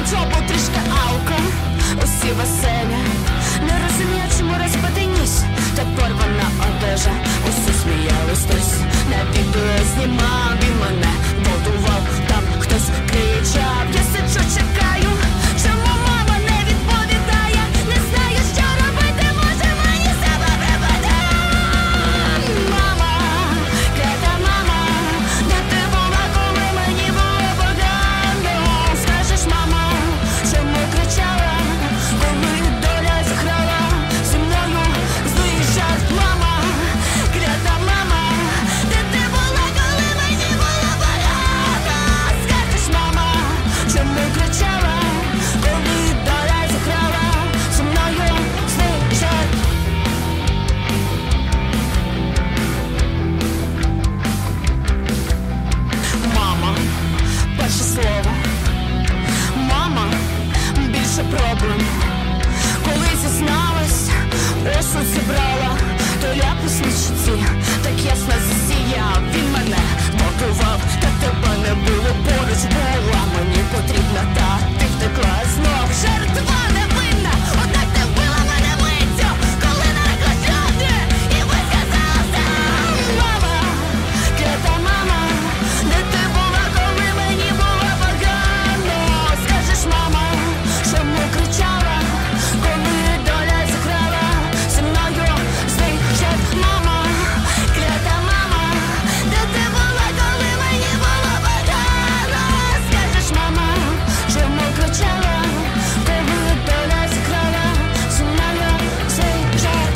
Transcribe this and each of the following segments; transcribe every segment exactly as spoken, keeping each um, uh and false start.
Чобу трішки алко, усі веселі. Не розумію, чому розпади ніс та порвана одежа. Усі сміялись, хтось на відео знімав. Він мене будував, там хтось кричав. Я сиджу, чекаю, чому мама не відповідає. Не знаю, що робити, може мені себе припаде. Мама, клята мама, де ти була, коли мені було погано? Скажеш, мама, чому кричала, коли доля зіграла зі мною злий жарт? Мама, клята мама, де ти була, коли мені було погано? Скажеш, мама, чому кричала, коли доля зіграла зі мною злий жарт? Мама, перше слово. Мама, більше проблем. Коли зізналась, осуд зібрала, то ляпис на щоці так ясно засіяв. Він мене готував, та тебе не було поруч. Була мені потрібна, та ти втекла знов. Жертва невинна, однак ти вбила мене миттю, коли нарекла, що ти і висказався. Мама, клята мама, де ти була, коли мені було погано? Скажеш, мама, чому кричала, коли доля зіграла зі мною злий жарт? Мама, клята мама, де ти була, коли мені було погано? Скажеш, мама, чому кричала, коли доля зіграла зі мною злий жарт?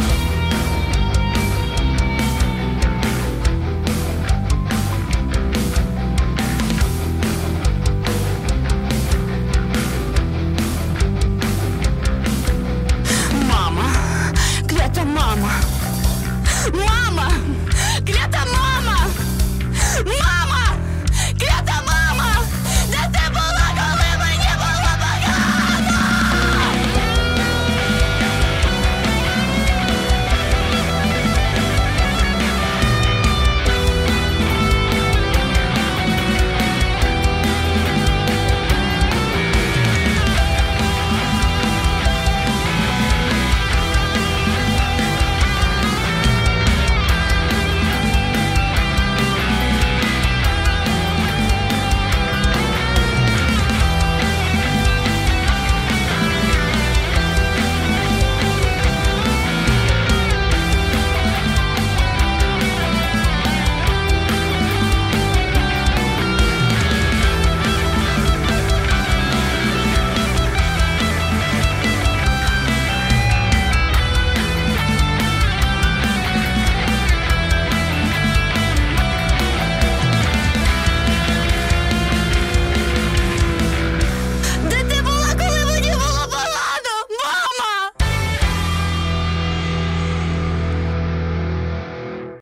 Мама, клята мама, мама.